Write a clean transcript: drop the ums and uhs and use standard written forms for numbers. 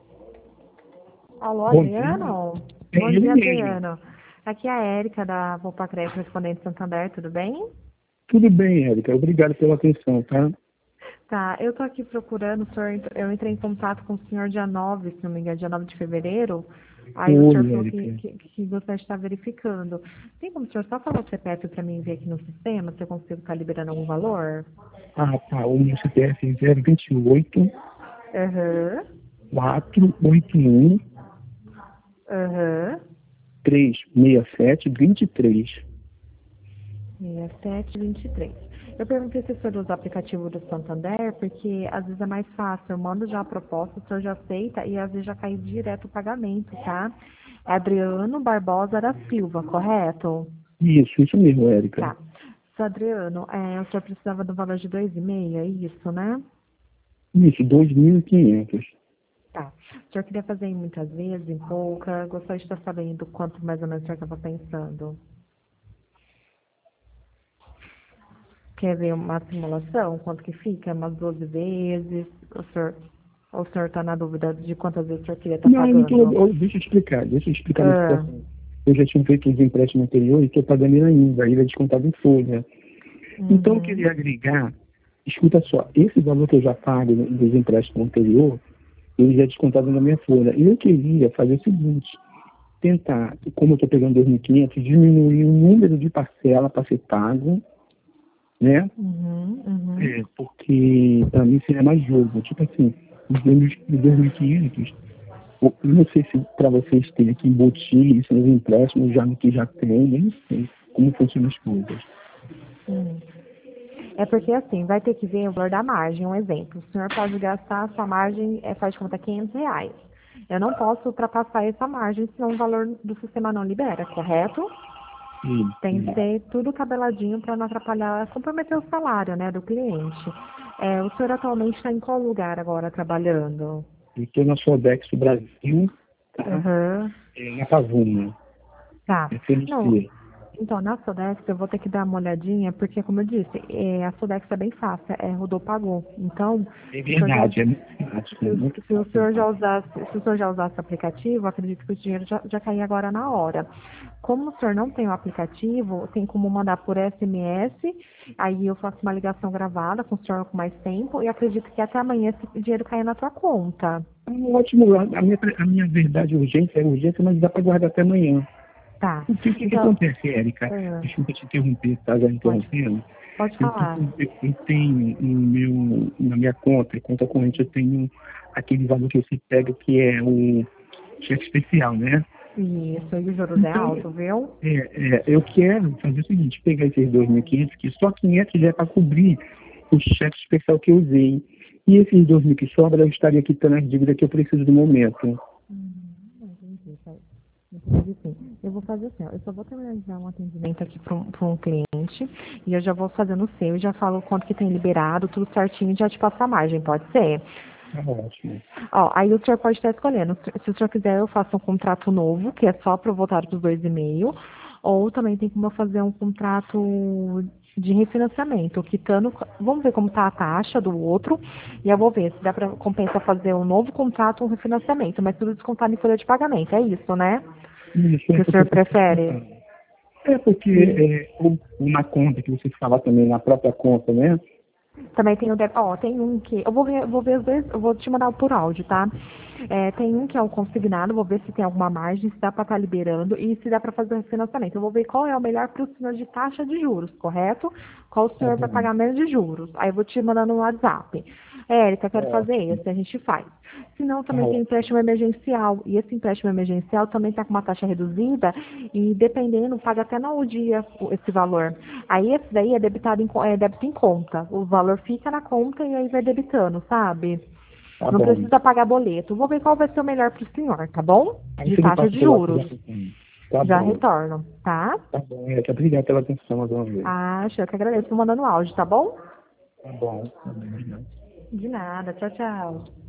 Alô, Bom dia. Adriano? É Bom ele dia, mesmo. Adriano. Aqui é a Érica da Poupa Crédito Correspondente Santander, tudo bem? Tudo bem, Érica. Obrigado pela atenção, tá? Tá, eu tô aqui procurando, o senhor, eu entrei em contato com o senhor dia 9, se não me engano, dia 9 de fevereiro. Aí o senhor Oi, falou Érica. que gostaria de estar verificando. Tem como o senhor só falar o CPF para mim ver aqui no sistema, se eu consigo estar liberando algum valor? Ah, tá. O meu CPF é 028 Aham, 481 aham. 367 23. 6723. Eu perguntei se o senhor usa o aplicativo do Santander, porque às vezes é mais fácil. Eu mando já a proposta, o senhor já aceita e às vezes já cai direto o pagamento, tá? É Adriano Barbosa da Silva, correto? Isso mesmo, Érica. Tá. Seu Adriano, o senhor precisava do valor de 2,5, é isso, né? Isso, 2.500. Tá. O senhor queria fazer em muitas vezes, em pouca? Gostaria de estar sabendo quanto mais ou menos o senhor estava pensando. Quer ver uma simulação? Quanto que fica? Umas 12 vezes? O senhor está na dúvida de quantas vezes o senhor queria estar Não, eu não tô, pagando? deixa eu explicar a minha Ah, situação. Eu já tinha feito os empréstimos anteriores e estou pagando ele ainda. Ele é descontado em folha. Então, eu uhum, queria agregar, escuta só, esse valor que eu já pago dos empréstimos anteriores, ele já é descontado na minha folha. E eu queria fazer o seguinte, tentar, como eu estou pegando 2.500, diminuir o número de parcela para ser pago, né? uhum, uhum. Porque para mim seria mais jogo. Tipo assim, os 2.500, eu não sei se para vocês terem que embutir isso nos empréstimos já no que já tem, nem sei como funcionam as coisas. Hum. É porque assim, vai ter que ver o valor da margem, um exemplo. O senhor pode gastar a sua margem, faz de conta R$ 500. Eu não posso ultrapassar essa margem, senão o valor do sistema não libera, correto? Tem que Isso. ser tudo tabeladinho para não atrapalhar, comprometer o salário, né, do cliente. O senhor atualmente está em qual lugar agora trabalhando? Eu estou na Sodex do Brasil, tá? Aham. Na Pavuna, Tá. é Não, CNC. então, na Sodex eu vou ter que dar uma olhadinha, porque, como eu disse, a Sodex é bem fácil, rodou, pagou. Então, É se o senhor já, verdade, é muito fácil, é muito se o fácil. senhor já usasse, se o senhor já usasse o aplicativo, acredito que o dinheiro já caía agora na hora. Como o senhor não tem o aplicativo, tem como mandar por SMS, aí eu faço uma ligação gravada com o senhor com mais tempo, e acredito que até amanhã esse dinheiro caia na tua conta. Ótimo, a minha verdade urgência é urgência, mas dá para guardar até amanhã. Tá. Porque o que Então, acontece, Érica? ah, Desculpa te interromper, tá? Já pode, interrompendo. pode Eu falar. tenho, eu tenho na minha conta corrente, eu tenho aquele valor que você pega que é o cheque especial, né? Isso, e o juros é Então, alto, viu? eu quero fazer o seguinte, pegar esses 2.500, que só 500 já é para cobrir o cheque especial que eu usei. E esses 2.000 que sobra, eu estaria quitando as dívidas que eu preciso do momento. Entendi, tá. Entendi, sim. Eu vou fazer assim, ó, eu só vou terminar de dar um atendimento aqui para um cliente e eu já vou fazendo o seu e já falo o quanto que tem liberado, tudo certinho e já te passo a margem, pode ser? Tá ótimo. Ó, aí o senhor pode estar escolhendo. Se o senhor quiser, eu faço um contrato novo, que é só para voltar para os 2,5, ou também tem como eu fazer um contrato de refinanciamento, quitando. Vamos ver como está a taxa do outro, e eu vou ver se dá para compensa fazer um novo contrato ou um refinanciamento, mas tudo descontado em folha de pagamento. É isso, né? Isso é Que o porque senhor eu preciso prefere? contar. É porque E ou na conta que você fala também, na própria conta, né? também tem tem um que. Vou ver os dois, eu vou te mandar por áudio, tá? Tem um que é o consignado, vou ver se tem alguma margem, se dá para estar liberando e se dá para fazer o refinanciamento. Eu vou ver qual é o melhor para o senhor de taxa de juros, correto? Qual o Tá senhor vai bom. pagar menos de juros. Aí eu vou te mandar no WhatsApp. Érica, Tá quero fazer ótimo. esse, a gente faz. Se não, Tá também tem ótimo. empréstimo emergencial. E esse empréstimo emergencial também está com uma taxa reduzida e, dependendo, paga até no dia esse valor. Aí esse daí é debitado é débito em conta. O valor fica na conta e aí vai debitando, sabe? Tá Não bom. precisa pagar boleto. Vou ver qual vai ser o melhor para o senhor, tá bom? Aí De você me taxa passa de pelo juros. WhatsApp. Então. Tá Já bom. retorno, tá? Tá bom, obrigado pela atenção mais uma vez. Acho, eu que agradeço. Tô mandando áudio, tá bom? Tá bom, obrigado. De nada. Tchau, tchau.